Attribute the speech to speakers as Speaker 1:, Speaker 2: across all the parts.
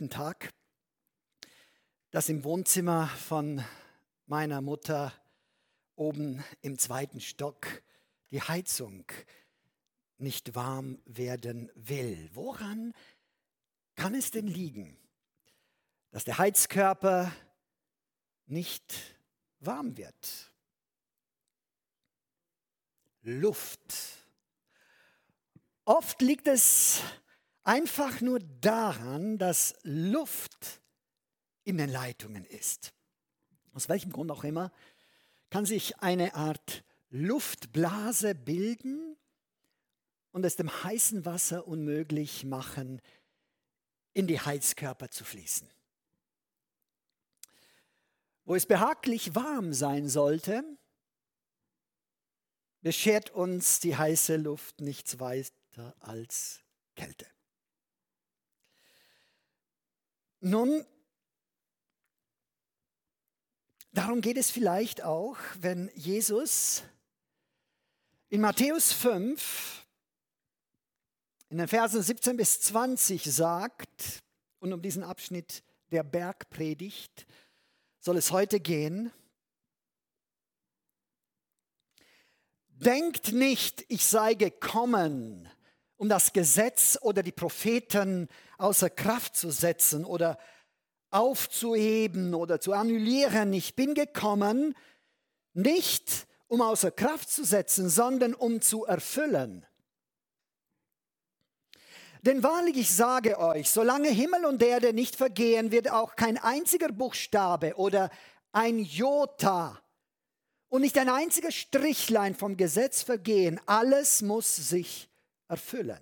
Speaker 1: dritten Tag, dass im Wohnzimmer von meiner Mutter oben im zweiten Stock die Heizung nicht warm werden will. Woran kann es denn liegen, dass der Heizkörper nicht warm wird? Luft. Oft liegt es einfach nur daran, dass Luft in den Leitungen ist. Aus welchem Grund auch immer kann sich eine Art Luftblase bilden und es dem heißen Wasser unmöglich machen, in die Heizkörper zu fließen. Wo es behaglich warm sein sollte, beschert uns die heiße Luft nichts weiter als Kälte. Nun, darum geht es vielleicht auch, wenn Jesus in Matthäus 5, in den Versen 17 bis 20 sagt, und um diesen Abschnitt der Bergpredigt soll es heute gehen: Denkt nicht, ich sei gekommen, um das Gesetz oder die Propheten außer Kraft zu setzen oder aufzuheben oder zu annullieren. Ich bin gekommen, nicht um außer Kraft zu setzen, sondern um zu erfüllen. Denn wahrlich, ich sage euch, solange Himmel und Erde nicht vergehen, wird auch kein einziger Buchstabe oder ein Jota und nicht ein einziger Strichlein vom Gesetz vergehen. Alles muss sich erfüllen.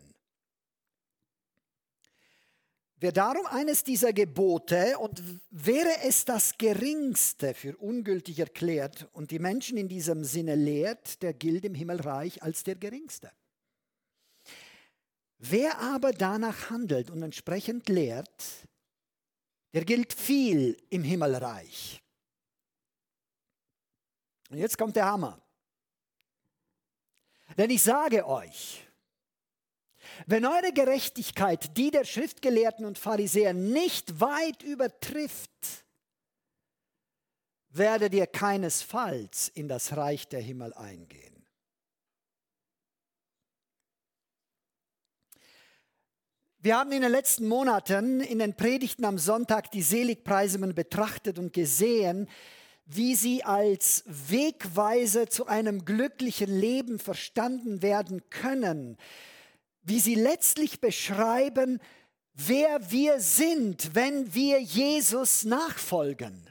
Speaker 1: Wer darum eines dieser Gebote, und wäre es das geringste, für ungültig erklärt und die Menschen in diesem Sinne lehrt, der gilt im Himmelreich als der geringste. Wer aber danach handelt und entsprechend lehrt, der gilt viel im Himmelreich. Und jetzt kommt der Hammer. Denn ich sage euch, wenn eure Gerechtigkeit die der Schriftgelehrten und Pharisäer nicht weit übertrifft, werdet ihr keinesfalls in das Reich der Himmel eingehen. Wir haben in den letzten Monaten in den Predigten am Sonntag die Seligpreisungen betrachtet und gesehen, wie sie als Wegweiser zu einem glücklichen Leben verstanden werden können, wie sie letztlich beschreiben, wer wir sind, wenn wir Jesus nachfolgen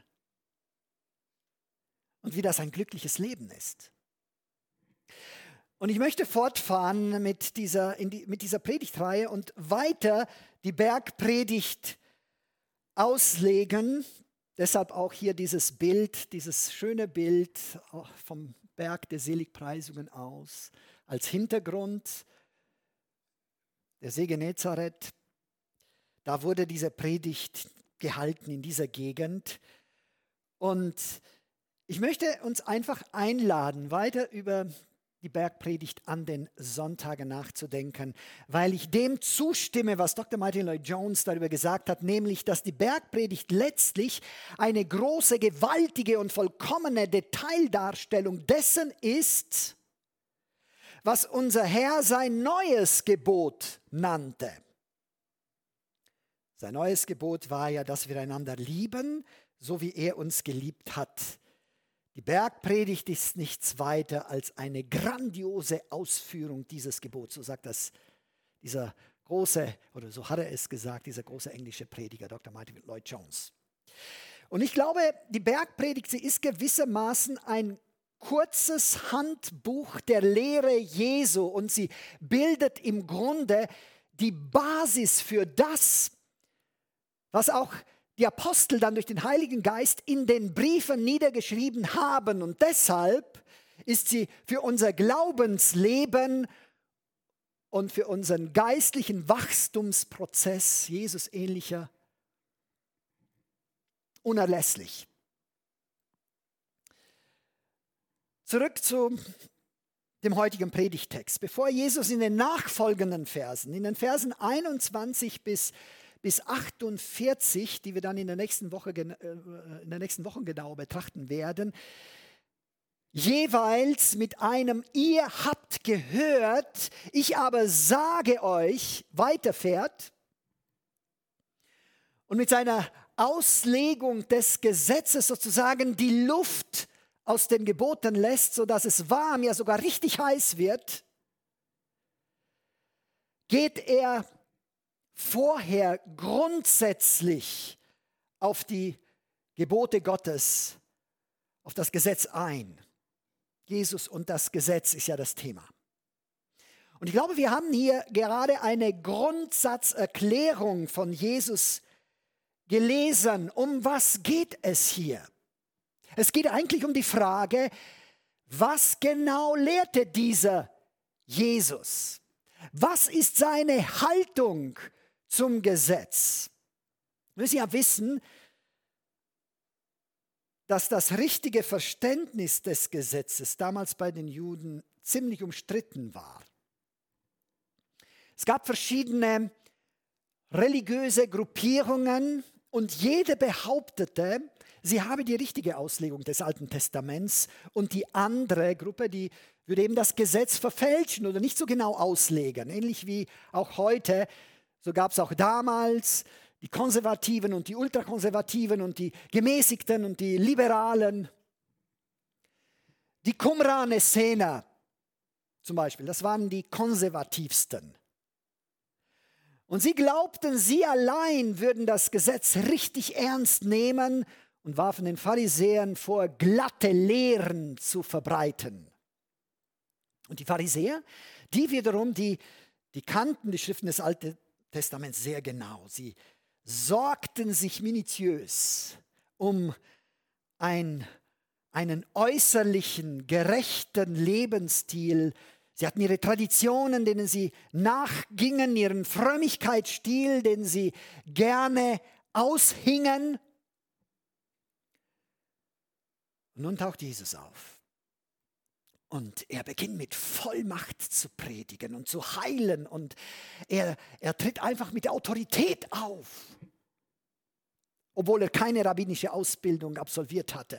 Speaker 1: und wie das ein glückliches Leben ist. Und ich möchte fortfahren mit dieser Predigtreihe und weiter die Bergpredigt auslegen. Deshalb auch hier dieses Bild, dieses schöne Bild vom Berg der Seligpreisungen aus. Als Hintergrund der See Genezareth. Da wurde diese Predigt gehalten in dieser Gegend. Und ich möchte uns einfach einladen, weiter über die Bergpredigt an den Sonntagen nachzudenken, weil ich dem zustimme, was Dr. Martin Lloyd-Jones darüber gesagt hat, nämlich, dass die Bergpredigt letztlich eine große, gewaltige und vollkommene Detaildarstellung dessen ist, was unser Herr sein neues Gebot nannte. Sein neues Gebot war ja, dass wir einander lieben, so wie er uns geliebt hat. Die Bergpredigt ist nichts weiter als eine grandiose Ausführung dieses Gebots. So sagt das dieser große, oder so hat er es gesagt, dieser große englische Prediger, Dr. Martin Lloyd-Jones. Und ich glaube, die Bergpredigt, sie ist gewissermaßen ein kurzes Handbuch der Lehre Jesu und sie bildet im Grunde die Basis für das, was auch die Apostel dann durch den Heiligen Geist in den Briefen niedergeschrieben haben. Und deshalb ist sie für unser Glaubensleben und für unseren geistlichen Wachstumsprozess Jesus ähnlicher unerlässlich. Zurück zu dem heutigen Predigtext. Bevor Jesus in den nachfolgenden Versen, in den Versen 21 bis bis 48, die wir dann in der nächsten Wochen genau betrachten werden, jeweils mit einem "Ihr habt gehört, ich aber sage euch" weiterfährt und mit seiner Auslegung des Gesetzes sozusagen die Luft aus den Geboten lässt, sodass es warm, ja sogar richtig heiß wird, geht er vorher grundsätzlich auf die Gebote Gottes, auf das Gesetz ein. Jesus und das Gesetz ist ja das Thema. Und ich glaube, wir haben hier gerade eine Grundsatzerklärung von Jesus gelesen. Um was geht es hier? Es geht eigentlich um die Frage, was genau lehrte dieser Jesus? Was ist seine Haltung zum Gesetz? Wir müssen ja wissen, dass das richtige Verständnis des Gesetzes damals bei den Juden ziemlich umstritten war. Es gab verschiedene religiöse Gruppierungen und jede behauptete, sie habe die richtige Auslegung des Alten Testaments, und die andere Gruppe, die würde eben das Gesetz verfälschen oder nicht so genau auslegen. Ähnlich wie auch heute, so gab es auch damals die Konservativen und die Ultrakonservativen und die Gemäßigten und die Liberalen. Die Qumran-Essener zum Beispiel, das waren die Konservativsten. Und sie glaubten, sie allein würden das Gesetz richtig ernst nehmen und warfen den Pharisäern vor, glatte Lehren zu verbreiten. Und die Pharisäer, die wiederum, die kannten die Schriften des Alten Testaments sehr genau. Sie sorgten sich minutiös um einen äußerlichen, gerechten Lebensstil. Sie hatten ihre Traditionen, denen sie nachgingen, ihren Frömmigkeitsstil, den sie gerne aushingen. Und nun taucht Jesus auf. Und er beginnt mit Vollmacht zu predigen und zu heilen. Und er tritt einfach mit Autorität auf, obwohl er keine rabbinische Ausbildung absolviert hatte.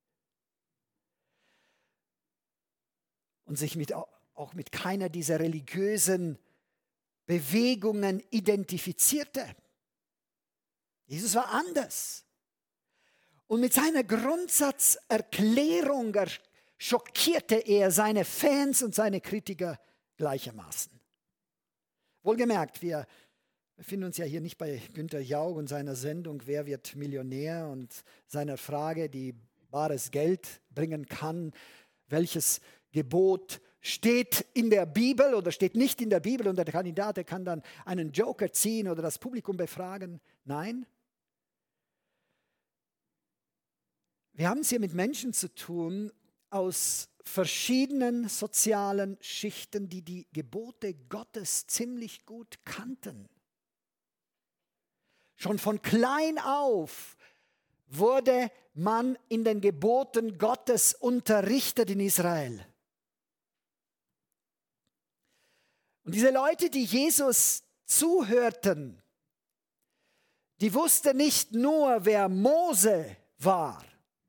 Speaker 1: Und sich auch mit keiner dieser religiösen Bewegungen identifizierte. Jesus war anders. Und mit seiner Grundsatzerklärung schockierte er seine Fans und seine Kritiker gleichermaßen. Wohlgemerkt, wir befinden uns ja hier nicht bei Günther Jauch und seiner Sendung "Wer wird Millionär" und seiner Frage, die bares Geld bringen kann, welches Gebot steht in der Bibel oder steht nicht in der Bibel, und der Kandidat, der kann dann einen Joker ziehen oder das Publikum befragen. Nein. Wir haben es hier mit Menschen zu tun aus verschiedenen sozialen Schichten, die die Gebote Gottes ziemlich gut kannten. Schon von klein auf wurde man in den Geboten Gottes unterrichtet in Israel. Und diese Leute, die Jesus zuhörten, die wussten nicht nur, wer Mose war.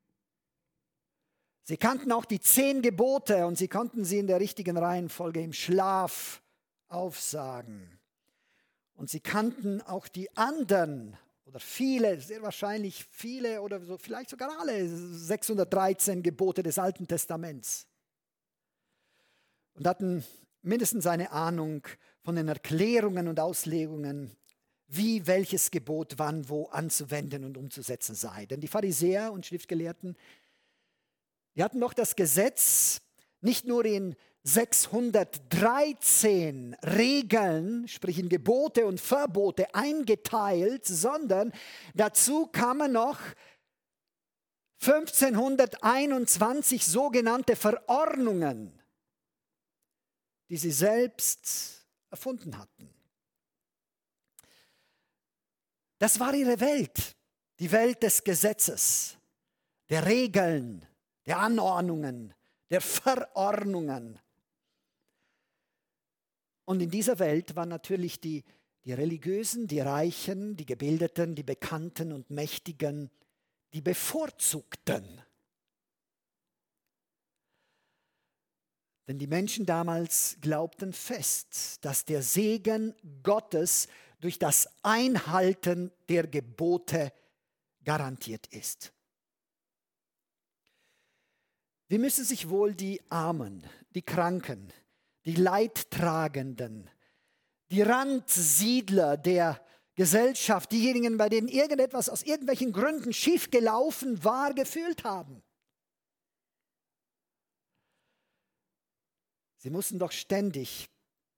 Speaker 1: Sie kannten auch die 10 Gebote und sie konnten sie in der richtigen Reihenfolge im Schlaf aufsagen. Und sie kannten auch die anderen oder viele, sehr wahrscheinlich viele oder so, vielleicht sogar alle 613 Gebote des Alten Testaments. Und hatten mindestens eine Ahnung von den Erklärungen und Auslegungen, wie welches Gebot wann wo anzuwenden und umzusetzen sei. Denn die Pharisäer und Schriftgelehrten, die hatten doch das Gesetz nicht nur in 613 Regeln, sprich in Gebote und Verbote eingeteilt, sondern dazu kamen noch 1521 sogenannte Verordnungen, die sie selbst erfunden hatten. Das war ihre Welt, die Welt des Gesetzes, der Regeln, der Anordnungen, der Verordnungen. Und in dieser Welt war natürlich die Die Religiösen, die Reichen, die Gebildeten, die Bekannten und Mächtigen, die Bevorzugten. Denn die Menschen damals glaubten fest, dass der Segen Gottes durch das Einhalten der Gebote garantiert ist. Wie müssen sich wohl die Armen, die Kranken, die Leidtragenden, die Randsiedler der Gesellschaft, diejenigen, bei denen irgendetwas aus irgendwelchen Gründen schiefgelaufen war, gefühlt haben? Sie mussten doch ständig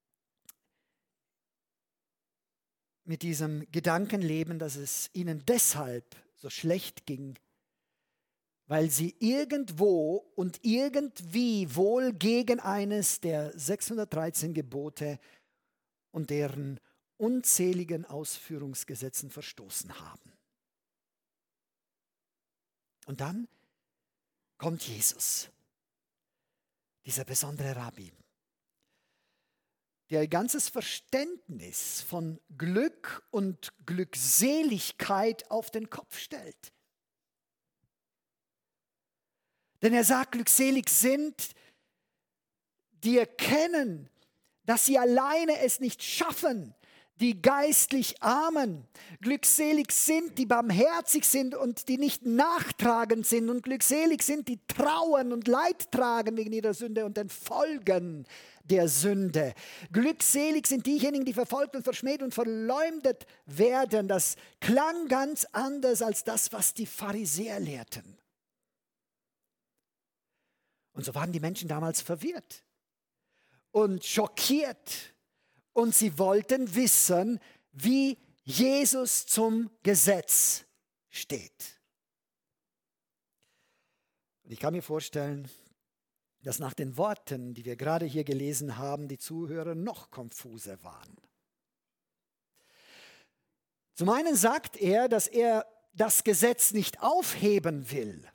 Speaker 1: mit diesem Gedanken leben, dass es ihnen deshalb so schlecht ging, weil sie irgendwo und irgendwie wohl gegen eines der 613 Gebote und deren unzähligen Ausführungsgesetzen verstoßen haben. Und dann kommt Jesus, dieser besondere Rabbi, der ihr ganzes Verständnis von Glück und Glückseligkeit auf den Kopf stellt. Denn er sagt, glückselig sind, die erkennen, dass sie alleine es nicht schaffen, die geistlich Armen. Glückselig sind, die barmherzig sind und die nicht nachtragend sind. Und glückselig sind, die trauern und Leid tragen wegen ihrer Sünde und den Folgen der Sünde. Glückselig sind diejenigen, die verfolgt und verschmäht und verleumdet werden. Das klang ganz anders als das, was die Pharisäer lehrten. Und so waren die Menschen damals verwirrt und schockiert. Und sie wollten wissen, wie Jesus zum Gesetz steht. Und ich kann mir vorstellen, dass nach den Worten, die wir gerade hier gelesen haben, die Zuhörer noch konfuser waren. Zum einen sagt er, dass er das Gesetz nicht aufheben will.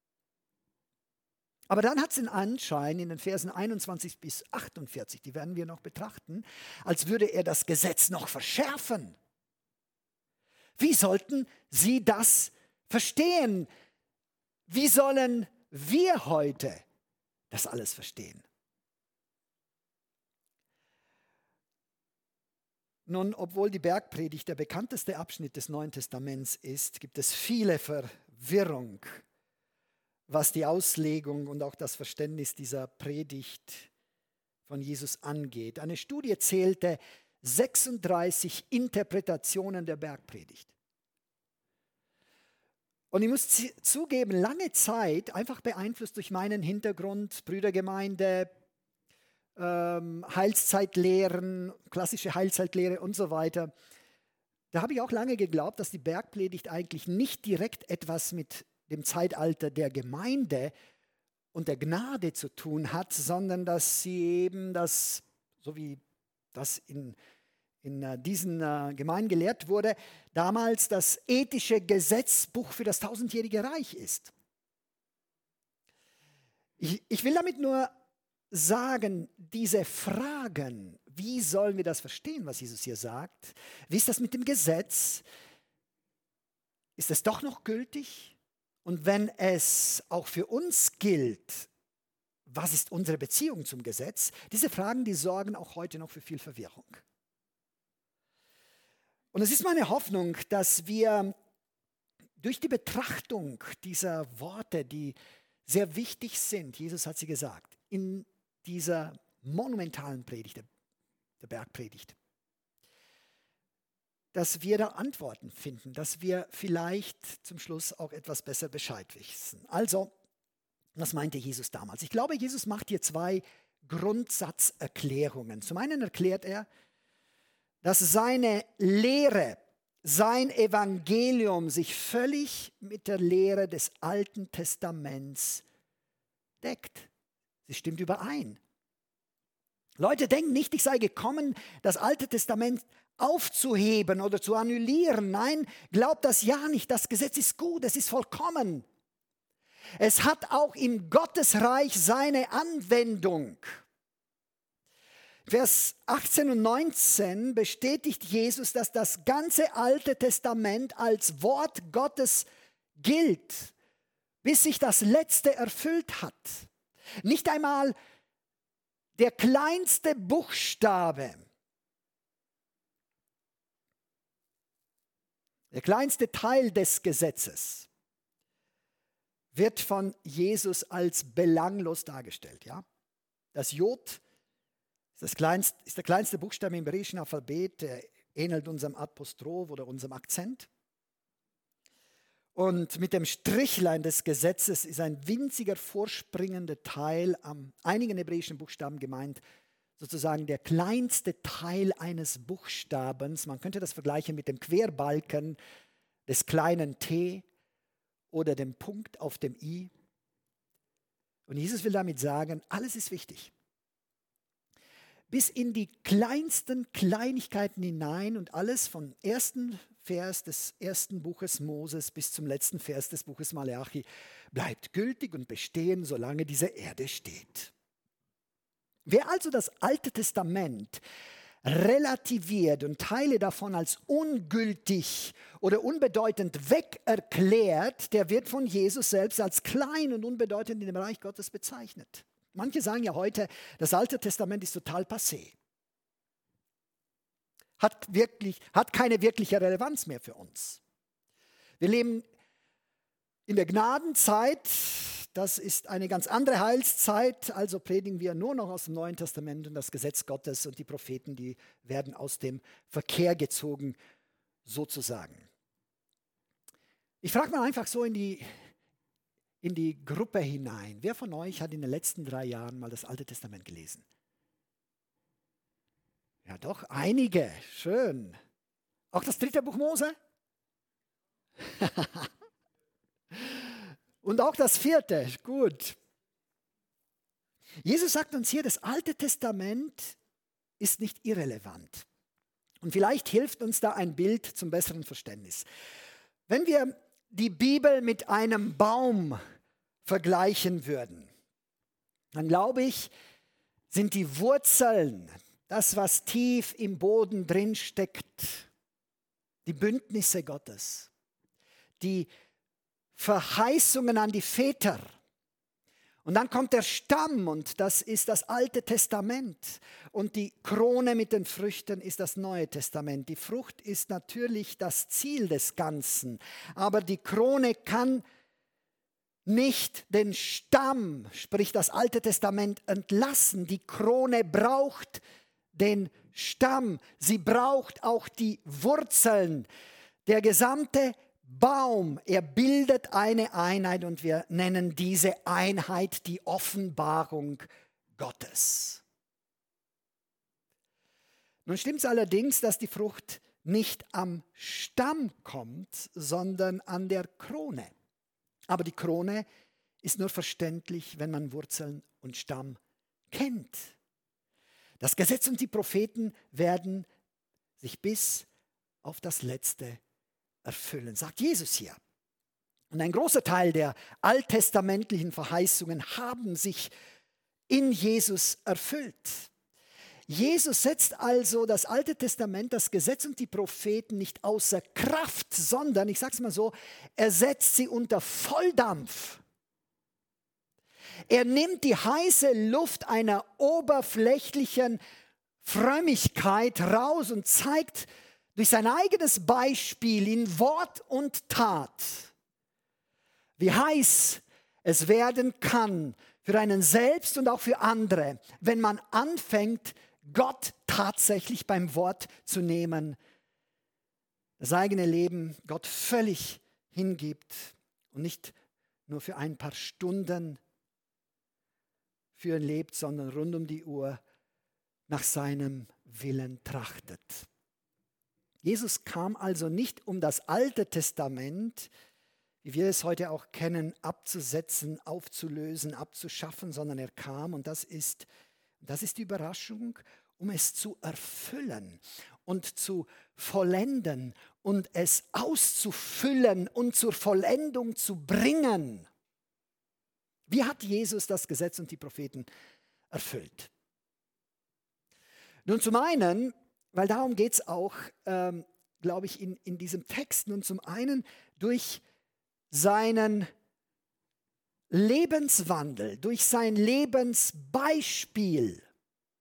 Speaker 1: Aber dann hat es den Anschein in den Versen 21 bis 48, die werden wir noch betrachten, als würde er das Gesetz noch verschärfen. Wie sollten sie das verstehen? Wie sollen wir heute das alles verstehen? Nun, obwohl die Bergpredigt der bekannteste Abschnitt des Neuen Testaments ist, gibt es viele Verwirrung, was die Auslegung und auch das Verständnis dieser Predigt von Jesus angeht. Eine Studie zählte 36 Interpretationen der Bergpredigt. Und ich muss zugeben, lange Zeit, einfach beeinflusst durch meinen Hintergrund, Brüdergemeinde, Heilszeitlehren, klassische Heilszeitlehre und so weiter, da habe ich auch lange geglaubt, dass die Bergpredigt eigentlich nicht direkt etwas mit dem Zeitalter der Gemeinde und der Gnade zu tun hat, sondern dass sie eben das, so wie das in diesen Gemeinden gelehrt wurde, damals das ethische Gesetzbuch für das 1000-jährige Reich ist. Ich will damit nur sagen, diese Fragen, wie sollen wir das verstehen, was Jesus hier sagt? Wie ist das mit dem Gesetz? Ist es doch noch gültig? Und wenn es auch für uns gilt, was ist unsere Beziehung zum Gesetz? Diese Fragen, die sorgen auch heute noch für viel Verwirrung. Und es ist meine Hoffnung, dass wir durch die Betrachtung dieser Worte, die sehr wichtig sind, Jesus hat sie gesagt, in dieser monumentalen Predigt, der Bergpredigt, dass wir da Antworten finden, dass wir vielleicht zum Schluss auch etwas besser Bescheid wissen. Also, was meinte Jesus damals? Ich glaube, Jesus macht hier zwei Grundsatzerklärungen. Zum einen erklärt er, dass seine Lehre, sein Evangelium sich völlig mit der Lehre des Alten Testaments deckt. Sie stimmt überein. Leute, denken nicht, ich sei gekommen, das Alte Testament aufzuheben oder zu annullieren. Nein, glaubt das ja nicht. Das Gesetz ist gut, es ist vollkommen. Es hat auch im Gottesreich seine Anwendung. Vers 18 und 19 bestätigt Jesus, dass das ganze Alte Testament als Wort Gottes gilt, bis sich das Letzte erfüllt hat. Nicht einmal der kleinste Buchstabe, der kleinste Teil des Gesetzes wird von Jesus als belanglos dargestellt. Ja? Das Jod ist der kleinste Buchstabe im hebräischen Alphabet, der ähnelt unserem Apostroph oder unserem Akzent. Und mit dem Strichlein des Gesetzes ist ein winziger vorspringender Teil an einigen hebräischen Buchstaben gemeint, sozusagen der kleinste Teil eines Buchstabens. Man könnte das vergleichen mit dem Querbalken des kleinen T oder dem Punkt auf dem I. Und Jesus will damit sagen, alles ist wichtig. Bis in die kleinsten Kleinigkeiten hinein und alles vom ersten Vers des ersten Buches Moses bis zum letzten Vers des Buches Maleachi bleibt gültig und bestehen, solange diese Erde steht. Wer also das Alte Testament relativiert und Teile davon als ungültig oder unbedeutend wegerklärt, der wird von Jesus selbst als klein und unbedeutend in dem Reich Gottes bezeichnet. Manche sagen ja heute, das Alte Testament ist total passé. Hat keine wirkliche Relevanz mehr für uns. Wir leben in der Gnadenzeit, das ist eine ganz andere Heilszeit, also predigen wir nur noch aus dem Neuen Testament und das Gesetz Gottes und die Propheten, die werden aus dem Verkehr gezogen, sozusagen. Ich frage mal einfach so in die Gruppe hinein. Wer von euch hat in den letzten 3 Jahren mal das Alte Testament gelesen? Ja doch, einige. Schön. Auch das 3. Buch Mose? Und auch das 4. Gut. Jesus sagt uns hier, das Alte Testament ist nicht irrelevant. Und vielleicht hilft uns da ein Bild zum besseren Verständnis. Wenn wir die Bibel mit einem Baum vergleichen würden, dann glaube ich, sind die Wurzeln, das, was tief im Boden drin steckt, die Bündnisse Gottes, die Verheißungen an die Väter. Und dann kommt der Stamm und das ist das Alte Testament. Und die Krone mit den Früchten ist das Neue Testament. Die Frucht ist natürlich das Ziel des Ganzen. Aber die Krone kann nicht den Stamm, sprich das Alte Testament, entlassen. Die Krone braucht den Stamm. Sie braucht auch die Wurzeln. Der gesamte Baum, er bildet eine Einheit und wir nennen diese Einheit die Offenbarung Gottes. Nun stimmt es allerdings, dass die Frucht nicht am Stamm kommt, sondern an der Krone. Aber die Krone ist nur verständlich, wenn man Wurzeln und Stamm kennt. Das Gesetz und die Propheten werden sich bis auf das Letzte erfüllen, sagt Jesus hier. Und ein großer Teil der alttestamentlichen Verheißungen haben sich in Jesus erfüllt. Jesus setzt also das Alte Testament, das Gesetz und die Propheten nicht außer Kraft, sondern, ich sage es mal so, er setzt sie unter Volldampf. Er nimmt die heiße Luft einer oberflächlichen Frömmigkeit raus und zeigt durch sein eigenes Beispiel in Wort und Tat, wie heiß es werden kann für einen selbst und auch für andere, wenn man anfängt, Gott tatsächlich beim Wort zu nehmen, das eigene Leben Gott völlig hingibt und nicht nur für ein paar Stunden für ihn lebt, sondern rund um die Uhr nach seinem Willen trachtet. Jesus kam also nicht, um das Alte Testament, wie wir es heute auch kennen, abzusetzen, aufzulösen, abzuschaffen, sondern er kam, und das ist die Überraschung, um es zu erfüllen und zu vollenden und es auszufüllen und zur Vollendung zu bringen. Wie hat Jesus das Gesetz und die Propheten erfüllt? Nun zum einen, weil darum geht es auch, glaube ich, in diesem Text, nun zum einen durch seinen Lebenswandel, durch sein Lebensbeispiel.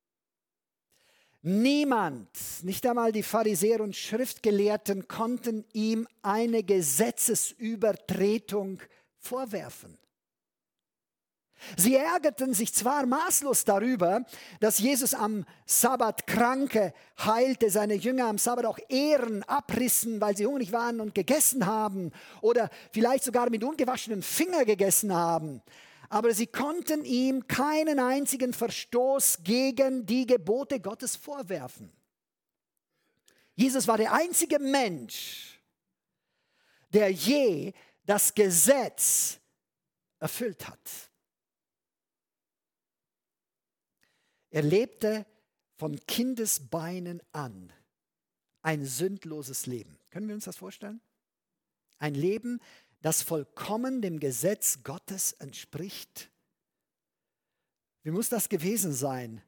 Speaker 1: Niemand, nicht einmal die Pharisäer und Schriftgelehrten, konnten ihm eine Gesetzesübertretung vorwerfen. Sie ärgerten sich zwar maßlos darüber, dass Jesus am Sabbat Kranke heilte, seine Jünger am Sabbat auch Ehren abrissen, weil sie hungrig waren und gegessen haben oder vielleicht sogar mit ungewaschenen Fingern gegessen haben. Aber sie konnten ihm keinen einzigen Verstoß gegen die Gebote Gottes vorwerfen. Jesus war der einzige Mensch, der je das Gesetz erfüllt hat. Er lebte von Kindesbeinen an ein sündloses Leben. Können wir uns das vorstellen? Ein Leben, das vollkommen dem Gesetz Gottes entspricht. Wie muss das gewesen sein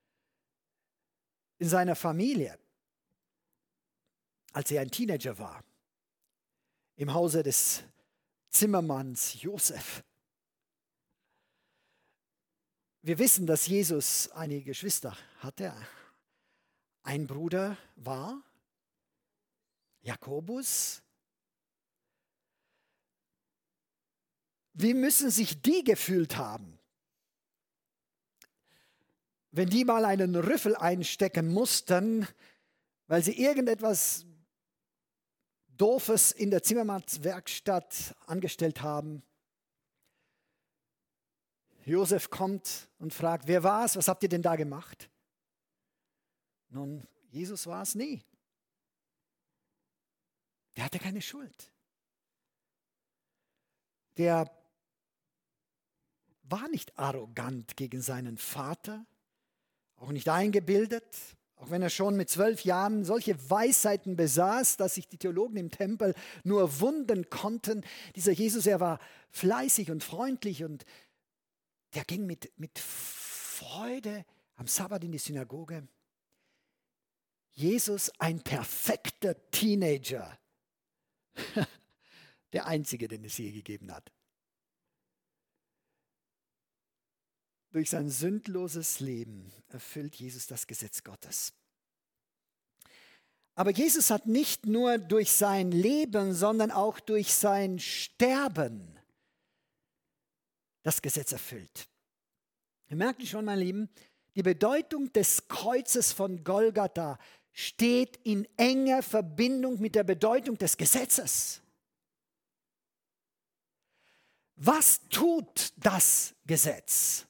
Speaker 1: in seiner Familie, als er ein Teenager war, im Hause des Zimmermanns Josef? Wir wissen, dass Jesus einige Geschwister hatte. Ein Bruder war Jakobus. Wie müssen sich die gefühlt haben, wenn die mal einen Rüffel einstecken mussten, weil sie irgendetwas Doofes in der Zimmermannswerkstatt angestellt haben? Josef kommt und fragt, wer war es? Was habt ihr denn da gemacht? Nun, Jesus war es nie. Der hatte keine Schuld. Der war nicht arrogant gegen seinen Vater, auch nicht eingebildet, auch wenn er schon mit 12 Jahren solche Weisheiten besaß, dass sich die Theologen im Tempel nur wundern konnten. Dieser Jesus, er war fleißig und freundlich und der ging mit Freude am Sabbat in die Synagoge. Jesus, ein perfekter Teenager. Der einzige, den es je gegeben hat. Durch sein sündloses Leben erfüllt Jesus das Gesetz Gottes. Aber Jesus hat nicht nur durch sein Leben, sondern auch durch sein Sterben das Gesetz erfüllt. Wir merken schon, meine Lieben, die Bedeutung des Kreuzes von Golgatha steht in enger Verbindung mit der Bedeutung des Gesetzes. Was tut das Gesetz?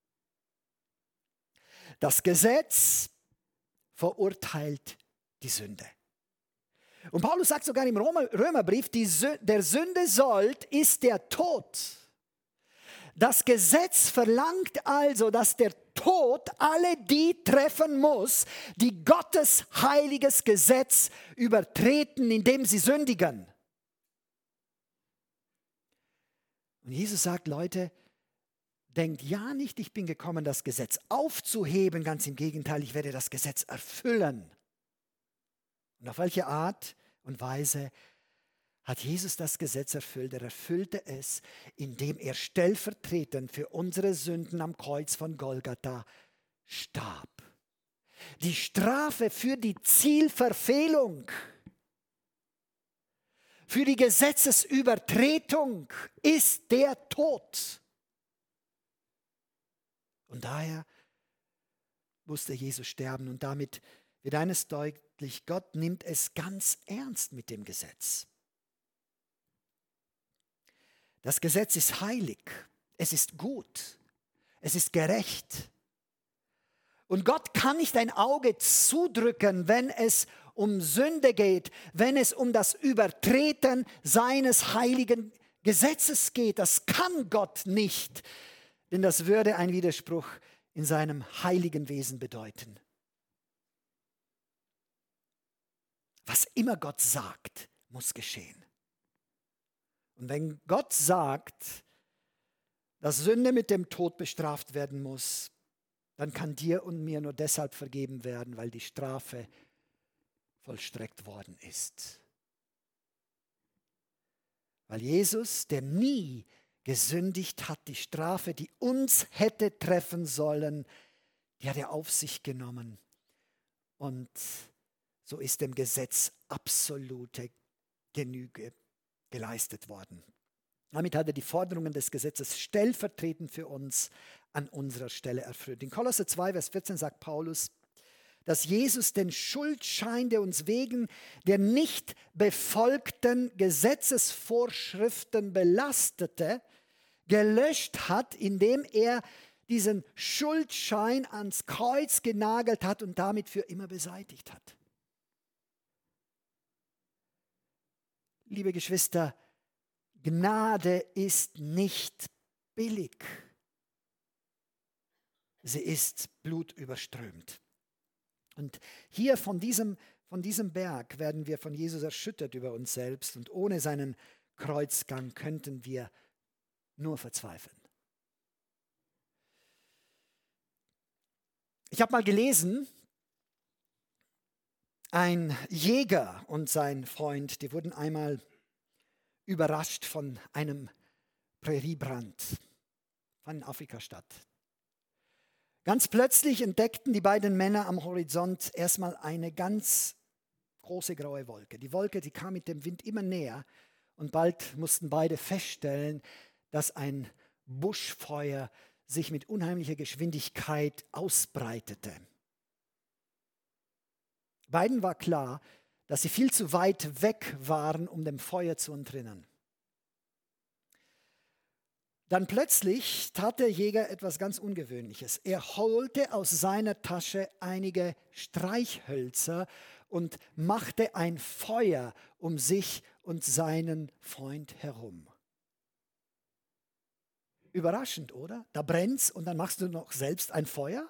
Speaker 1: Das Gesetz verurteilt die Sünde. Und Paulus sagt sogar im Römerbrief, der Sünde Sold ist der Tod. Das Gesetz verlangt also, dass der Tod alle die treffen muss, die Gottes heiliges Gesetz übertreten, indem sie sündigen. Und Jesus sagt, Leute, denkt ja nicht, ich bin gekommen, das Gesetz aufzuheben, ganz im Gegenteil, ich werde das Gesetz erfüllen. Und auf welche Art und Weise hat Jesus das Gesetz erfüllt? Er erfüllte es, indem er stellvertretend für unsere Sünden am Kreuz von Golgatha starb. Die Strafe für die Zielverfehlung, für die Gesetzesübertretung ist der Tod. Und daher musste Jesus sterben. Und damit wird eines deutlich, Gott nimmt es ganz ernst mit dem Gesetz. Das Gesetz ist heilig, es ist gut, es ist gerecht. Und Gott kann nicht ein Auge zudrücken, wenn es um Sünde geht, wenn es um das Übertreten seines heiligen Gesetzes geht. Das kann Gott nicht, denn das würde ein Widerspruch in seinem heiligen Wesen bedeuten. Was immer Gott sagt, muss geschehen. Und wenn Gott sagt, dass Sünde mit dem Tod bestraft werden muss, dann kann dir und mir nur deshalb vergeben werden, weil die Strafe vollstreckt worden ist. Weil Jesus, der nie gesündigt hat, die Strafe, die uns hätte treffen sollen, die hat er auf sich genommen. Und so ist dem Gesetz absolute Genüge geleistet worden. Damit hat er die Forderungen des Gesetzes stellvertretend für uns an unserer Stelle erfüllt. In Kolosser 2, Vers 14 sagt Paulus, dass Jesus den Schuldschein, der uns wegen der nicht befolgten Gesetzesvorschriften belastete, gelöscht hat, indem er diesen Schuldschein ans Kreuz genagelt hat und damit für immer beseitigt hat. Liebe Geschwister, Gnade ist nicht billig. Sie ist blutüberströmt. Und hier von diesem Berg werden wir von Jesus erschüttert über uns selbst und ohne seinen Kreuzgang könnten wir nur verzweifeln. Ich habe mal gelesen, ein Jäger und sein Freund, die wurden einmal überrascht von einem Präriebrand von einer Afrikastadt. Ganz plötzlich entdeckten die beiden Männer am Horizont erstmal eine ganz große graue Wolke. Die Wolke, die kam mit dem Wind immer näher und bald mussten beide feststellen, dass ein Buschfeuer sich mit unheimlicher Geschwindigkeit ausbreitete. Beiden war klar, dass sie viel zu weit weg waren, um dem Feuer zu entrinnen. Dann plötzlich tat der Jäger etwas ganz Ungewöhnliches. Er holte aus seiner Tasche einige Streichhölzer und machte ein Feuer um sich und seinen Freund herum. Überraschend, oder? Da brennt's und dann machst du noch selbst ein Feuer?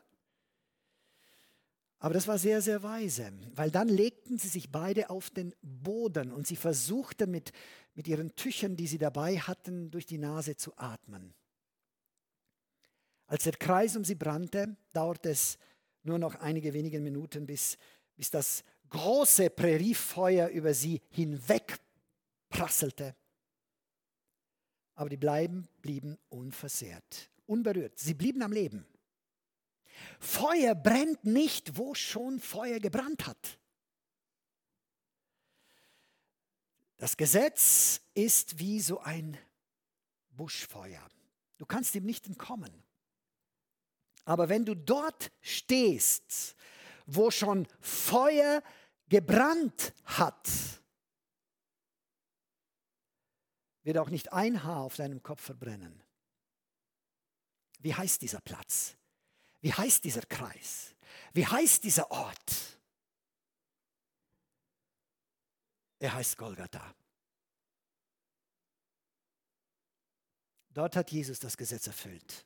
Speaker 1: Aber das war sehr, sehr weise, weil dann legten sie sich beide auf den Boden und sie versuchten mit ihren Tüchern, die sie dabei hatten, durch die Nase zu atmen. Als der Kreis um sie brannte, dauerte es nur noch einige wenige Minuten, bis das große Präriefeuer über sie hinweg prasselte. Aber die blieben unversehrt, unberührt. Sie blieben am Leben. Feuer brennt nicht, wo schon Feuer gebrannt hat. Das Gesetz ist wie so ein Buschfeuer. Du kannst ihm nicht entkommen. Aber wenn du dort stehst, wo schon Feuer gebrannt hat, wird auch nicht ein Haar auf deinem Kopf verbrennen. Wie heißt dieser Platz? Wie heißt dieser Kreis? Wie heißt dieser Ort? Er heißt Golgatha. Dort hat Jesus das Gesetz erfüllt.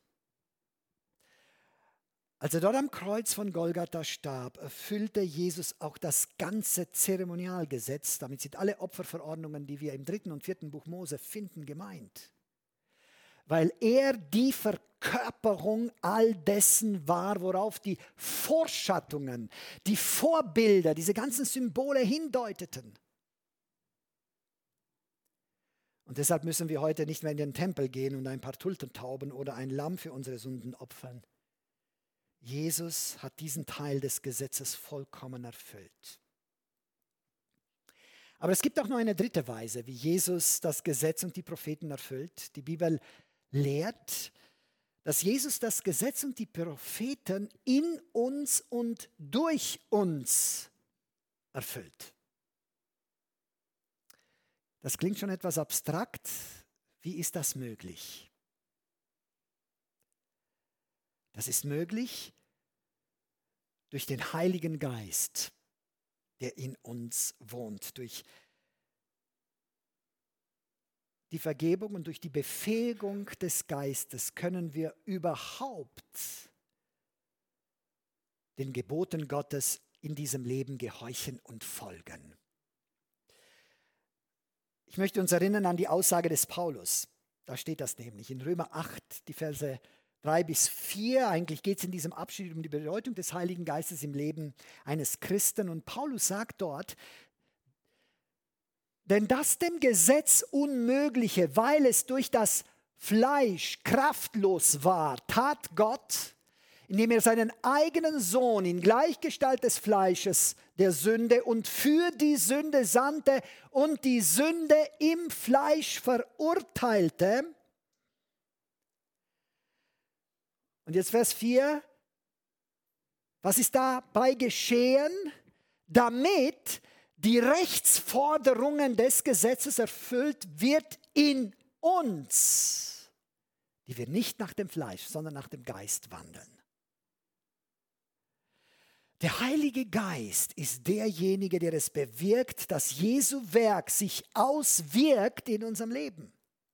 Speaker 1: Als er dort am Kreuz von Golgatha starb, erfüllte Jesus auch das ganze Zeremonialgesetz. Damit sind alle Opferverordnungen, die wir im 3. und 4. Buch Mose finden, gemeint. Weil er die Verkörperung all dessen war, worauf die Vorschattungen, die Vorbilder, diese ganzen Symbole hindeuteten. Und deshalb müssen wir heute nicht mehr in den Tempel gehen und ein paar Tulpentauben oder ein Lamm für unsere Sünden opfern. Jesus hat diesen Teil des Gesetzes vollkommen erfüllt. Aber es gibt auch noch eine dritte Weise, wie Jesus das Gesetz und die Propheten erfüllt. Die Bibel lehrt, dass Jesus das Gesetz und die Propheten in uns und durch uns erfüllt. Das klingt schon etwas abstrakt. Wie ist das möglich? Das ist möglich durch den Heiligen Geist, der in uns wohnt, durch die Vergebung und durch die Befähigung des Geistes können wir überhaupt den Geboten Gottes in diesem Leben gehorchen und folgen. Ich möchte uns erinnern an die Aussage des Paulus. Da steht das nämlich in Römer 8, die Verse 3-4. Eigentlich geht es in diesem Abschnitt um die Bedeutung des Heiligen Geistes im Leben eines Christen. Und Paulus sagt dort, denn das dem Gesetz Unmögliche, weil es durch das Fleisch kraftlos war, tat Gott, indem er seinen eigenen Sohn in Gleichgestalt des Fleisches der Sünde und für die Sünde sandte und die Sünde im Fleisch verurteilte. Und jetzt Vers 4. Was ist dabei geschehen? Damit die Rechtsforderungen des Gesetzes erfüllt wird in uns, die wir nicht nach dem Fleisch, sondern nach dem Geist wandeln. Der Heilige Geist ist derjenige, der es bewirkt, dass Jesu Werk sich auswirkt in unserem Leben.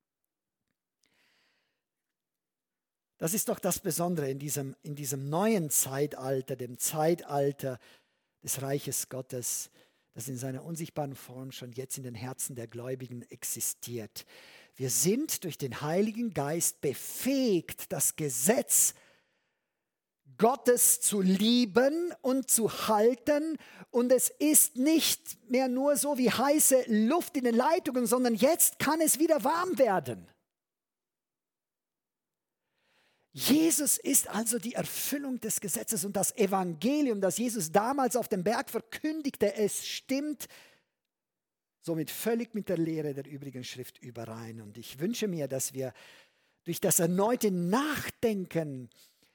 Speaker 1: Das ist doch das Besondere in diesem neuen Zeitalter, dem Zeitalter des Reiches Gottes, das in seiner unsichtbaren Form schon jetzt in den Herzen der Gläubigen existiert. Wir sind durch den Heiligen Geist befähigt, das Gesetz Gottes zu lieben und zu halten. Und es ist nicht mehr nur so wie heiße Luft in den Leitungen, sondern jetzt kann es wieder warm werden. Jesus ist also die Erfüllung des Gesetzes und das Evangelium, das Jesus damals auf dem Berg verkündigte, es stimmt somit völlig mit der Lehre der übrigen Schrift überein. Und ich wünsche mir, dass wir durch das erneute Nachdenken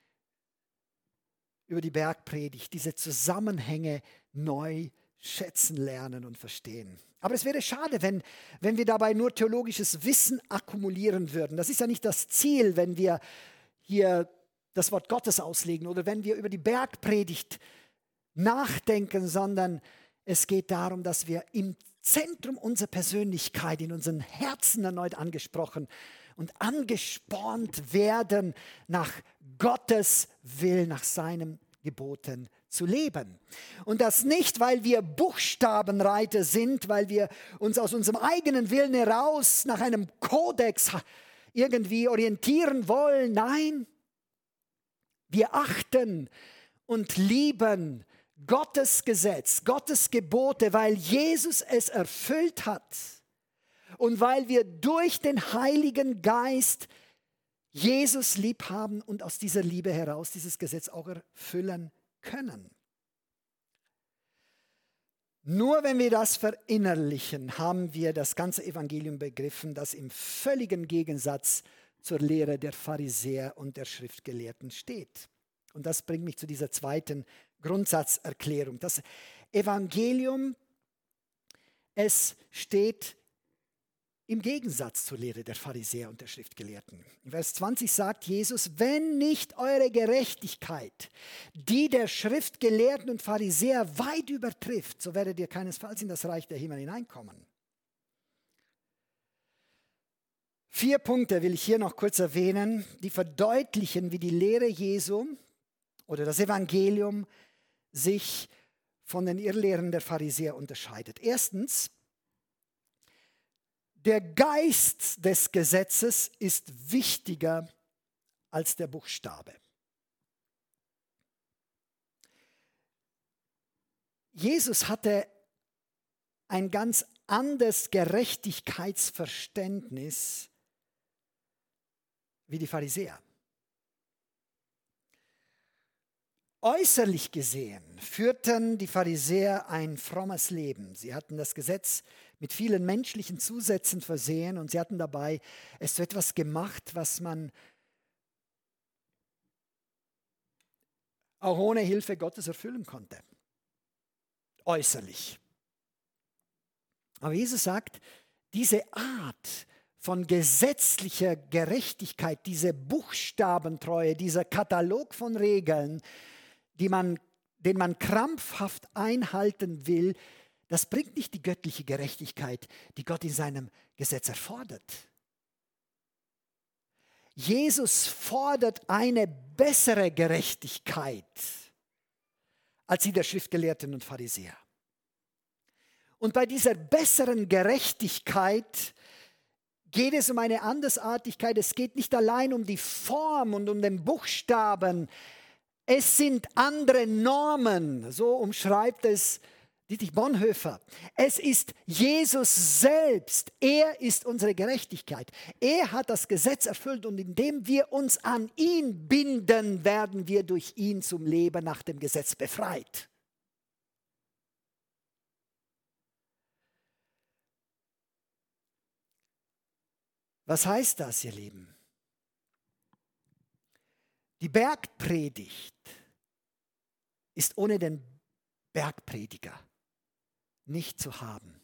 Speaker 1: über die Bergpredigt diese Zusammenhänge neu schätzen lernen und verstehen. Aber es wäre schade, wenn wir dabei nur theologisches Wissen akkumulieren würden. Das ist ja nicht das Ziel, wenn wir hier das Wort Gottes auslegen oder wenn wir über die Bergpredigt nachdenken, sondern es geht darum, dass wir im Zentrum unserer Persönlichkeit, in unseren Herzen erneut angesprochen und angespornt werden, nach Gottes Willen, nach seinen Geboten zu leben. Und das nicht, weil wir Buchstabenreiter sind, weil wir uns aus unserem eigenen Willen heraus nach einem Kodex irgendwie orientieren wollen. Nein, wir achten und lieben Gottes Gesetz, Gottes Gebote, weil Jesus es erfüllt hat und weil wir durch den Heiligen Geist Jesus lieb haben und aus dieser Liebe heraus dieses Gesetz auch erfüllen können. Nur wenn wir das verinnerlichen, haben wir das ganze Evangelium begriffen, das im völligen Gegensatz zur Lehre der Pharisäer und der Schriftgelehrten steht. Und das bringt mich zu dieser zweiten Grundsatzerklärung. Das Evangelium, es steht im Gegensatz zur Lehre der Pharisäer und der Schriftgelehrten. In Vers 20 sagt Jesus, wenn nicht eure Gerechtigkeit die der Schriftgelehrten und Pharisäer weit übertrifft, so werdet ihr keinesfalls in das Reich der Himmel hineinkommen. 4 Punkte will ich hier noch kurz erwähnen, die verdeutlichen, wie die Lehre Jesu oder das Evangelium sich von den Irrlehren der Pharisäer unterscheidet. Erstens, der Geist des Gesetzes ist wichtiger als der Buchstabe. Jesus hatte ein ganz anderes Gerechtigkeitsverständnis wie die Pharisäer. Äußerlich gesehen führten die Pharisäer ein frommes Leben. Sie hatten das Gesetz mit vielen menschlichen Zusätzen versehen und sie hatten dabei es zu etwas gemacht, was man auch ohne Hilfe Gottes erfüllen konnte. Äußerlich. Aber Jesus sagt, diese Art von gesetzlicher Gerechtigkeit, diese Buchstabentreue, dieser Katalog von Regeln, den man krampfhaft einhalten will, das bringt nicht die göttliche Gerechtigkeit, die Gott in seinem Gesetz erfordert. Jesus fordert eine bessere Gerechtigkeit als die der Schriftgelehrten und Pharisäer. Und bei dieser besseren Gerechtigkeit geht es um eine Andersartigkeit. Es geht nicht allein um die Form und um den Buchstaben. Es sind andere Normen, so umschreibt es Dietrich Bonhoeffer. Es ist Jesus selbst. Er ist unsere Gerechtigkeit. Er hat das Gesetz erfüllt und indem wir uns an ihn binden, werden wir durch ihn zum Leben nach dem Gesetz befreit. Was heißt das, ihr Lieben? Die Bergpredigt ist ohne den Bergprediger nicht zu haben.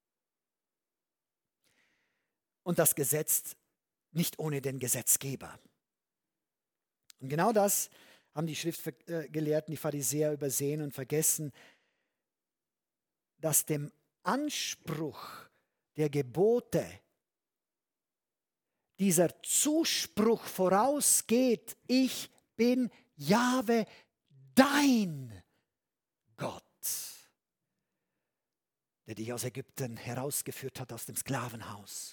Speaker 1: Und das Gesetz nicht ohne den Gesetzgeber. Und genau das haben die Schriftgelehrten, die Pharisäer übersehen und vergessen, dass dem Anspruch der Gebote dieser Zuspruch vorausgeht: Ich bin Jahwe, dein Gott, der dich aus Ägypten herausgeführt hat, aus dem Sklavenhaus.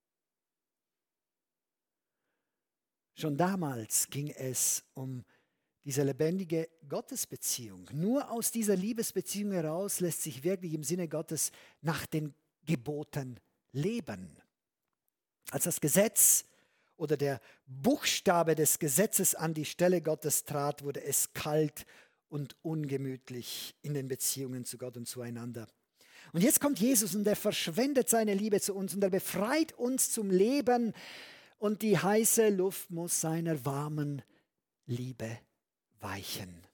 Speaker 1: Schon damals ging es um diese lebendige Gottesbeziehung. Nur aus dieser Liebesbeziehung heraus lässt sich wirklich im Sinne Gottes nach den Geboten leben. Als das Gesetz oder der Buchstabe des Gesetzes an die Stelle Gottes trat, wurde es kalt und ungemütlich in den Beziehungen zu Gott und zueinander. Und jetzt kommt Jesus und er verschwendet seine Liebe zu uns und er befreit uns zum Leben und die heiße Luft muss seiner warmen Liebe weichen.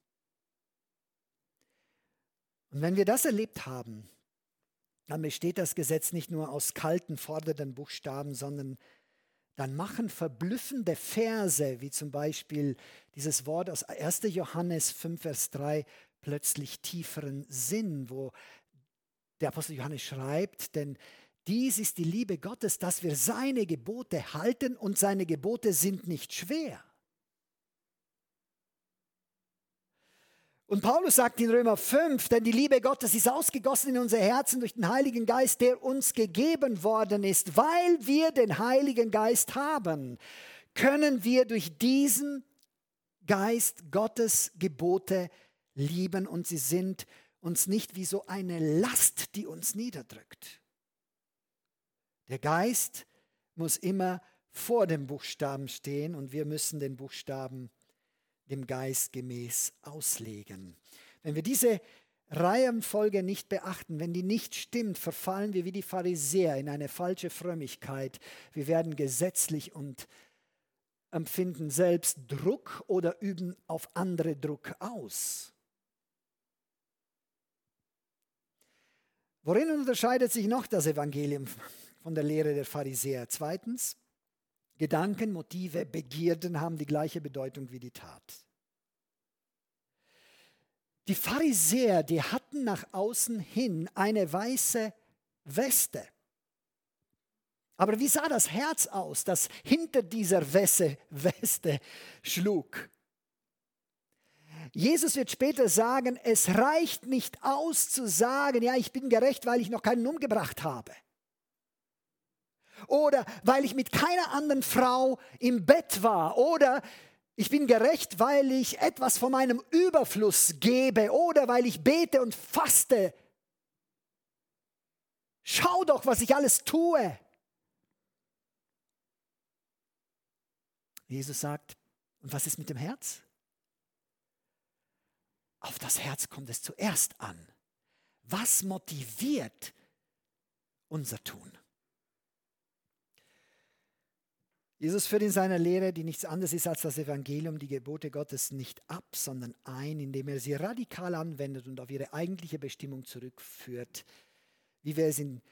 Speaker 1: Und wenn wir das erlebt haben, dann besteht das Gesetz nicht nur aus kalten, fordernden Buchstaben, sondern dann machen verblüffende Verse, wie zum Beispiel dieses Wort aus 1. Johannes 5, Vers 3, plötzlich tieferen Sinn, wo der Apostel Johannes schreibt, denn dies ist die Liebe Gottes, dass wir seine Gebote halten und seine Gebote sind nicht schwer. Und Paulus sagt in Römer 5, denn die Liebe Gottes ist ausgegossen in unser Herzen durch den Heiligen Geist, der uns gegeben worden ist. Weil wir den Heiligen Geist haben, können wir durch diesen Geist Gottes Gebote lieben und sie sind uns nicht wie so eine Last, die uns niederdrückt. Der Geist muss immer vor dem Buchstaben stehen und wir müssen den Buchstaben dem Geist gemäß auslegen. Wenn wir diese Reihenfolge nicht beachten, wenn die nicht stimmt, verfallen wir wie die Pharisäer in eine falsche Frömmigkeit. Wir werden gesetzlich und empfinden selbst Druck oder üben auf andere Druck aus. Worin unterscheidet sich noch das Evangelium von der Lehre der Pharisäer? Zweitens, Gedanken, Motive, Begierden haben die gleiche Bedeutung wie die Tat. Die Pharisäer, die hatten nach außen hin eine weiße Weste. Aber wie sah das Herz aus, das hinter dieser Weste schlug? Jesus wird später sagen, es reicht nicht aus zu sagen, ja, ich bin gerecht, weil ich noch keinen umgebracht habe. Oder weil ich mit keiner anderen Frau im Bett war. Oder ich bin gerecht, weil ich etwas von meinem Überfluss gebe. Oder weil ich bete und faste. Schau doch, was ich alles tue. Jesus sagt, und was ist mit dem Herz? Auf das Herz kommt es zuerst an. Was motiviert unser Tun? Jesus führt in seiner Lehre, die nichts anderes ist als das Evangelium, die Gebote Gottes nicht ab, sondern ein, indem er sie radikal anwendet und auf ihre eigentliche Bestimmung zurückführt, wie wir es in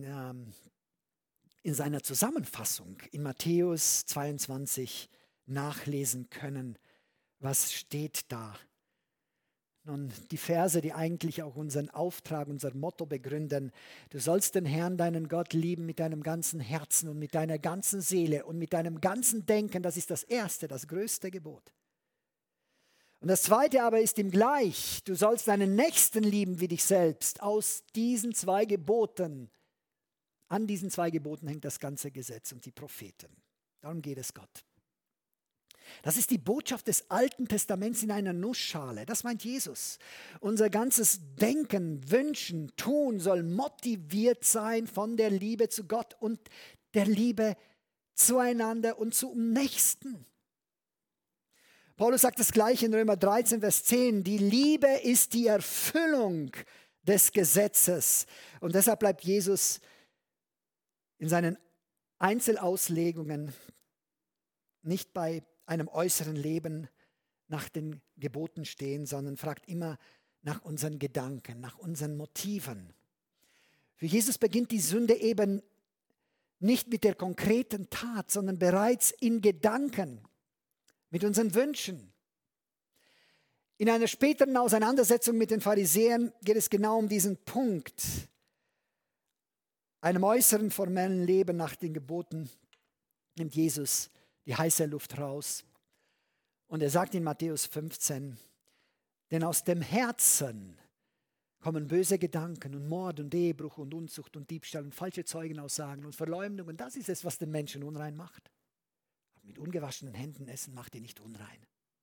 Speaker 1: seiner Zusammenfassung in Matthäus 22 nachlesen können. Was steht da? Nun, die Verse, die eigentlich auch unseren Auftrag, unser Motto begründen. Du sollst den Herrn, deinen Gott, lieben mit deinem ganzen Herzen und mit deiner ganzen Seele und mit deinem ganzen Denken. Das ist das erste, das größte Gebot. Und das zweite aber ist ihm gleich. Du sollst deinen Nächsten lieben wie dich selbst. Aus diesen zwei Geboten An diesen 2 Geboten hängt das ganze Gesetz und die Propheten. Darum geht es Gott. Das ist die Botschaft des Alten Testaments in einer Nussschale. Das meint Jesus. Unser ganzes Denken, Wünschen, Tun soll motiviert sein von der Liebe zu Gott und der Liebe zueinander und zum Nächsten. Paulus sagt das gleiche in Römer 13, Vers 10. Die Liebe ist die Erfüllung des Gesetzes. Und deshalb bleibt Jesus in seinen Einzelauslegungen nicht bei einem äußeren Leben nach den Geboten stehen, sondern fragt immer nach unseren Gedanken, nach unseren Motiven. Für Jesus beginnt die Sünde eben nicht mit der konkreten Tat, sondern bereits in Gedanken, mit unseren Wünschen. In einer späteren Auseinandersetzung mit den Pharisäern geht es genau um diesen Punkt. Einem äußeren formellen Leben nach den Geboten nimmt Jesus die heiße Luft raus. Und er sagt in Matthäus 15, denn aus dem Herzen kommen böse Gedanken und Mord und Ehebruch und Unzucht und Diebstahl und falsche Zeugenaussagen und Verleumdung. Und das ist es, was den Menschen unrein macht. Aber mit ungewaschenen Händen essen macht ihn nicht unrein.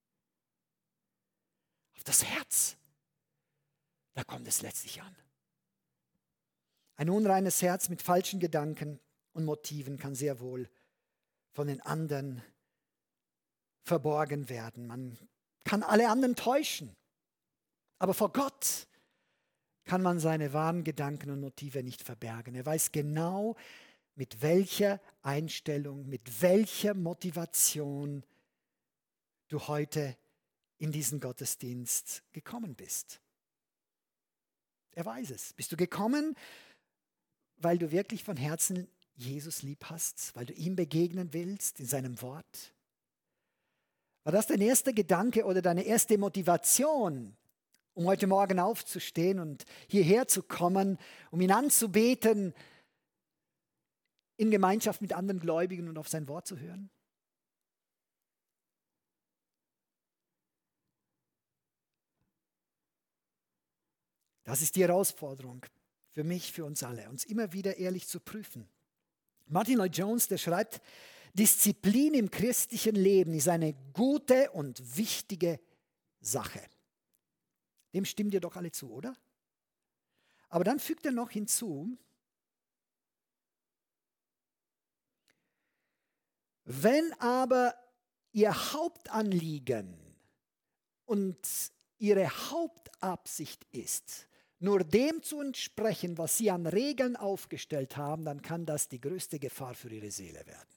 Speaker 1: Auf das Herz, da kommt es letztlich an. Ein unreines Herz mit falschen Gedanken und Motiven kann sehr wohl von den anderen verborgen werden. Man kann alle anderen täuschen. Aber vor Gott kann man seine wahren Gedanken und Motive nicht verbergen. Er weiß genau, mit welcher Einstellung, mit welcher Motivation du heute in diesen Gottesdienst gekommen bist. Er weiß es. Bist du gekommen, weil du wirklich von Herzen Jesus lieb hast, weil du ihm begegnen willst in seinem Wort? War das dein erster Gedanke oder deine erste Motivation, um heute Morgen aufzustehen und hierher zu kommen, um ihn anzubeten, in Gemeinschaft mit anderen Gläubigen und auf sein Wort zu hören? Das ist die Herausforderung für mich, für uns alle, uns immer wieder ehrlich zu prüfen. Martin Lloyd-Jones, der schreibt, Disziplin im christlichen Leben ist eine gute und wichtige Sache. Dem stimmt ihr doch alle zu, oder? Aber dann fügt er noch hinzu, wenn aber ihr Hauptanliegen und ihre Hauptabsicht ist, nur dem zu entsprechen, was sie an Regeln aufgestellt haben, dann kann das die größte Gefahr für ihre Seele werden.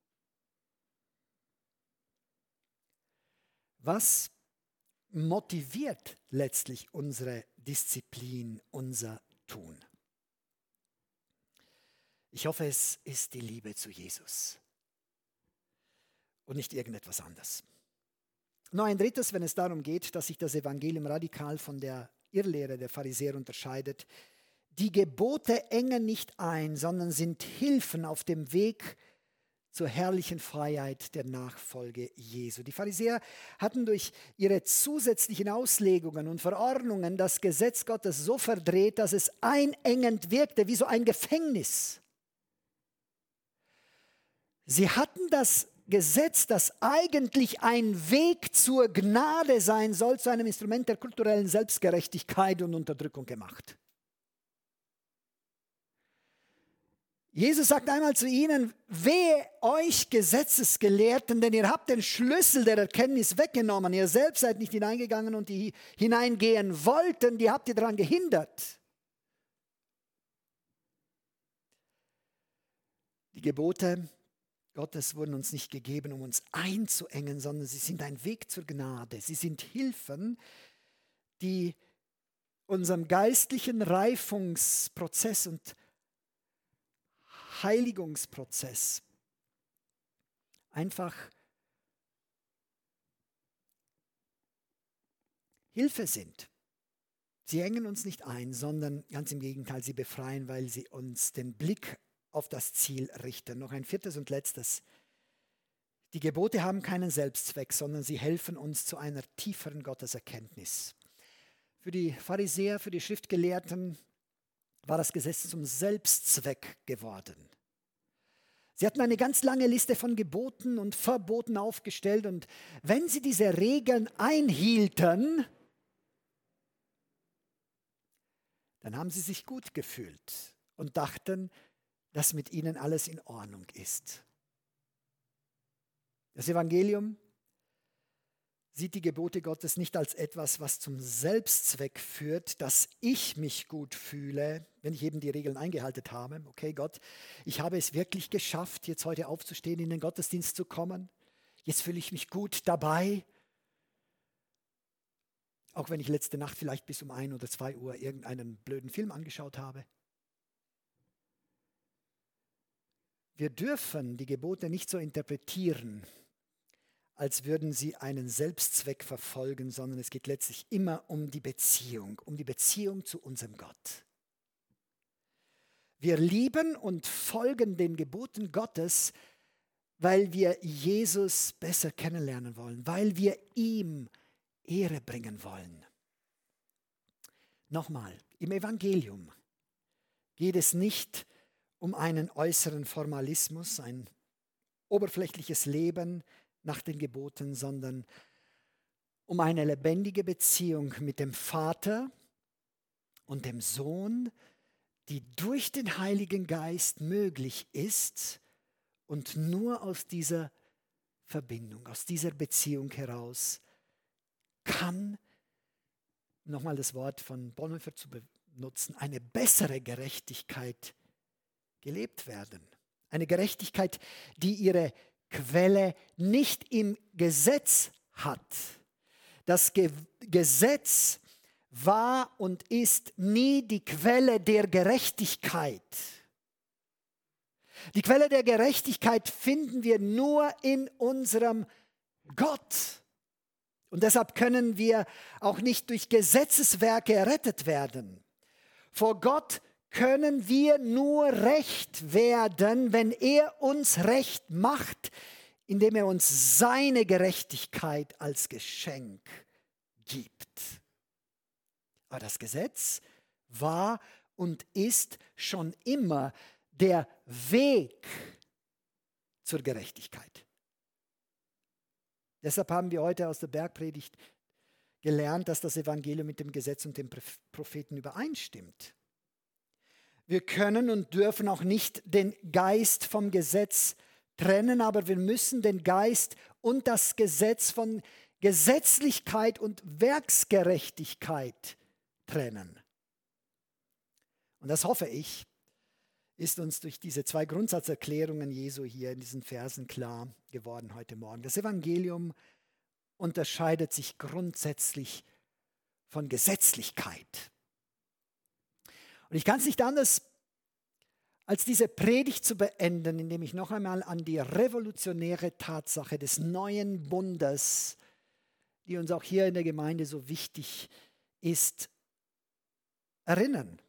Speaker 1: Was motiviert letztlich unsere Disziplin, unser Tun? Ich hoffe, es ist die Liebe zu Jesus und nicht irgendetwas anderes. Noch ein drittes, wenn es darum geht, dass sich das Evangelium radikal von der Irrlehre der Pharisäer unterscheidet. Die Gebote engen nicht ein, sondern sind Hilfen auf dem Weg zur herrlichen Freiheit der Nachfolge Jesu. Die Pharisäer hatten durch ihre zusätzlichen Auslegungen und Verordnungen das Gesetz Gottes so verdreht, dass es einengend wirkte, wie so ein Gefängnis. Sie hatten das Gesetz, das eigentlich ein Weg zur Gnade sein soll, zu einem Instrument der kulturellen Selbstgerechtigkeit und Unterdrückung gemacht. Jesus sagt einmal zu ihnen, wehe euch Gesetzesgelehrten, denn ihr habt den Schlüssel der Erkenntnis weggenommen. Ihr selbst seid nicht hineingegangen und die hineingehen wollten, die habt ihr daran gehindert. Die Gebote Gottes wurden uns nicht gegeben, um uns einzuengen, sondern sie sind ein Weg zur Gnade. Sie sind Hilfen, die unserem geistlichen Reifungsprozess und Heiligungsprozess einfach Hilfe sind. Sie engen uns nicht ein, sondern ganz im Gegenteil, sie befreien, weil sie uns den Blick auf das Ziel richten. Noch ein viertes und letztes. Die Gebote haben keinen Selbstzweck, sondern sie helfen uns zu einer tieferen Gotteserkenntnis. Für die Pharisäer, für die Schriftgelehrten war das Gesetz zum Selbstzweck geworden. Sie hatten eine ganz lange Liste von Geboten und Verboten aufgestellt und wenn sie diese Regeln einhielten, dann haben sie sich gut gefühlt und dachten, dass mit ihnen alles in Ordnung ist. Das Evangelium sieht die Gebote Gottes nicht als etwas, was zum Selbstzweck führt, dass ich mich gut fühle, wenn ich eben die Regeln eingehalten habe. Okay, Gott, ich habe es wirklich geschafft, jetzt heute aufzustehen, in den Gottesdienst zu kommen. Jetzt fühle ich mich gut dabei. Auch wenn ich letzte Nacht vielleicht bis um 1 oder 2 Uhr irgendeinen blöden Film angeschaut habe. Wir dürfen die Gebote nicht so interpretieren, als würden sie einen Selbstzweck verfolgen, sondern es geht letztlich immer um die Beziehung zu unserem Gott. Wir lieben und folgen den Geboten Gottes, weil wir Jesus besser kennenlernen wollen, weil wir ihm Ehre bringen wollen. Nochmal, im Evangelium geht es nicht um einen äußeren Formalismus, ein oberflächliches Leben nach den Geboten, sondern um eine lebendige Beziehung mit dem Vater und dem Sohn, die durch den Heiligen Geist möglich ist und nur aus dieser Verbindung, aus dieser Beziehung heraus kann, nochmal das Wort von Bonhoeffer zu benutzen, eine bessere Gerechtigkeit gelebt werden. Eine Gerechtigkeit, die ihre Quelle nicht im Gesetz hat. Das Gesetz war und ist nie die Quelle der Gerechtigkeit. Die Quelle der Gerechtigkeit finden wir nur in unserem Gott. Und deshalb können wir auch nicht durch Gesetzeswerke errettet werden. Vor Gott können wir nur recht werden, wenn er uns recht macht, indem er uns seine Gerechtigkeit als Geschenk gibt. Aber das Gesetz war und ist schon immer der Weg zur Gerechtigkeit. Deshalb haben wir heute aus der Bergpredigt gelernt, dass das Evangelium mit dem Gesetz und dem Propheten übereinstimmt. Wir können und dürfen auch nicht den Geist vom Gesetz trennen, aber wir müssen den Geist und das Gesetz von Gesetzlichkeit und Werksgerechtigkeit trennen. Und das hoffe ich, ist uns durch diese 2 Grundsatzerklärungen Jesu hier in diesen Versen klar geworden heute Morgen. Das Evangelium unterscheidet sich grundsätzlich von Gesetzlichkeit. Und ich kann es nicht anders, als diese Predigt zu beenden, indem ich noch einmal an die revolutionäre Tatsache des neuen Bundes, die uns auch hier in der Gemeinde so wichtig ist, erinnern.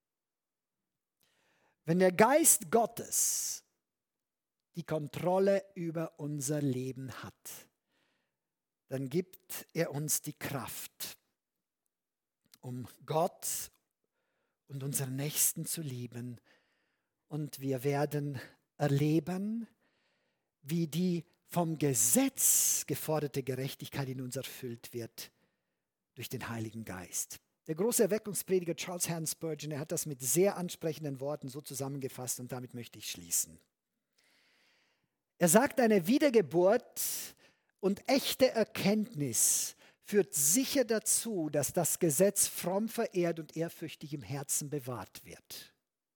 Speaker 1: Wenn der Geist Gottes die Kontrolle über unser Leben hat, dann gibt er uns die Kraft, um Gott und unseren Nächsten zu lieben. Und wir werden erleben, wie die vom Gesetz geforderte Gerechtigkeit in uns erfüllt wird durch den Heiligen Geist. Der große Erweckungsprediger Charles Haddon Spurgeon, er hat das mit sehr ansprechenden Worten so zusammengefasst und damit möchte ich schließen. Er sagt, eine Wiedergeburt und echte Erkenntnis führt sicher dazu, dass das Gesetz fromm verehrt und ehrfürchtig im Herzen bewahrt wird.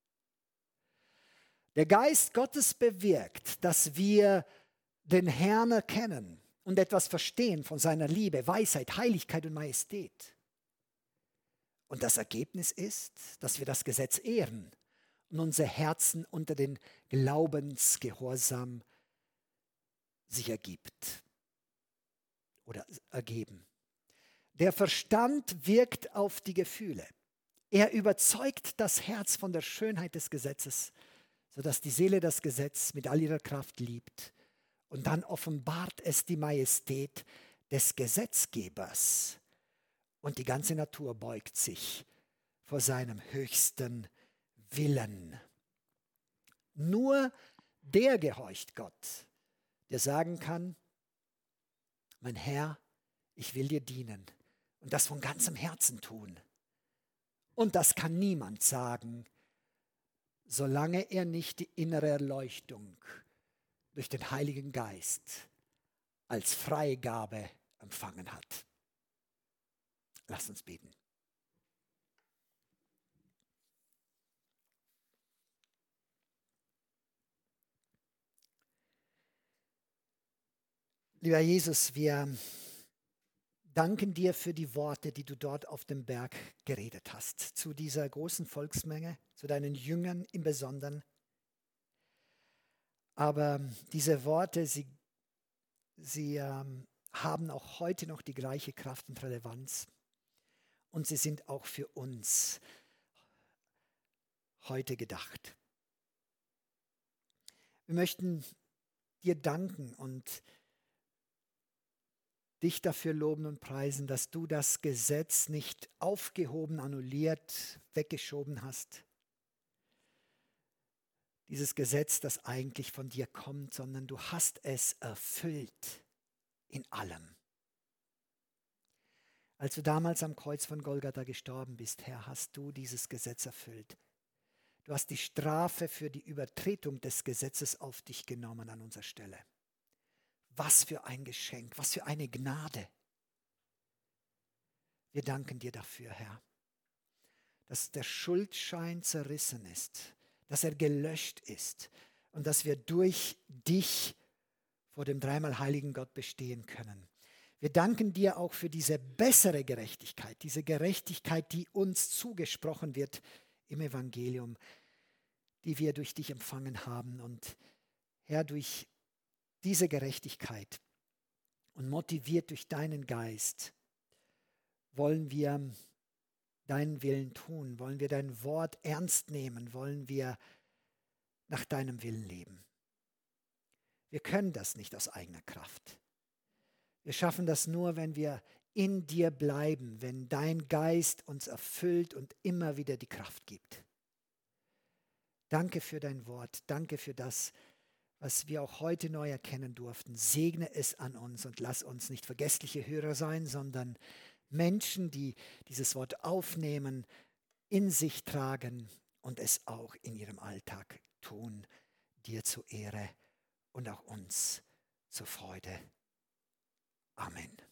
Speaker 1: Der Geist Gottes bewirkt, dass wir den Herrn erkennen und etwas verstehen von seiner Liebe, Weisheit, Heiligkeit und Majestät. Und das Ergebnis ist, dass wir das Gesetz ehren und unser Herzen unter den Glaubensgehorsam sich ergibt oder ergeben. Der Verstand wirkt auf die Gefühle. Er überzeugt das Herz von der Schönheit des Gesetzes, sodass die Seele das Gesetz mit all ihrer Kraft liebt. Und dann offenbart es die Majestät des Gesetzgebers. Und die ganze Natur beugt sich vor seinem höchsten Willen. Nur der gehorcht Gott, der sagen kann, mein Herr, ich will dir dienen und das von ganzem Herzen tun. Und das kann niemand sagen, solange er nicht die innere Erleuchtung durch den Heiligen Geist als Freigabe empfangen hat. Lass uns beten. Lieber Jesus, wir danken dir für die Worte, die du dort auf dem Berg geredet hast, zu dieser großen Volksmenge, zu deinen Jüngern im Besonderen. Aber diese Worte, sie haben auch heute noch die gleiche Kraft und Relevanz. Und sie sind auch für uns heute gedacht. Wir möchten dir danken und dich dafür loben und preisen, dass du das Gesetz nicht aufgehoben, annulliert, weggeschoben hast. Dieses Gesetz, das eigentlich von dir kommt, sondern du hast es erfüllt in allem. Als du damals am Kreuz von Golgatha gestorben bist, Herr, hast du dieses Gesetz erfüllt. Du hast die Strafe für die Übertretung des Gesetzes auf dich genommen an unserer Stelle. Was für ein Geschenk, was für eine Gnade. Wir danken dir dafür, Herr, dass der Schuldschein zerrissen ist, dass er gelöscht ist und dass wir durch dich vor dem dreimal heiligen Gott bestehen können. Wir danken dir auch für diese bessere Gerechtigkeit, diese Gerechtigkeit, die uns zugesprochen wird im Evangelium, die wir durch dich empfangen haben. Und Herr, durch diese Gerechtigkeit und motiviert durch deinen Geist wollen wir deinen Willen tun, wollen wir dein Wort ernst nehmen, wollen wir nach deinem Willen leben. Wir können das nicht aus eigener Kraft. Wir schaffen das nur, wenn wir in dir bleiben, wenn dein Geist uns erfüllt und immer wieder die Kraft gibt. Danke für dein Wort, danke für das, was wir auch heute neu erkennen durften. Segne es an uns und lass uns nicht vergessliche Hörer sein, sondern Menschen, die dieses Wort aufnehmen, in sich tragen und es auch in ihrem Alltag tun, dir zur Ehre und auch uns zur Freude. Amen.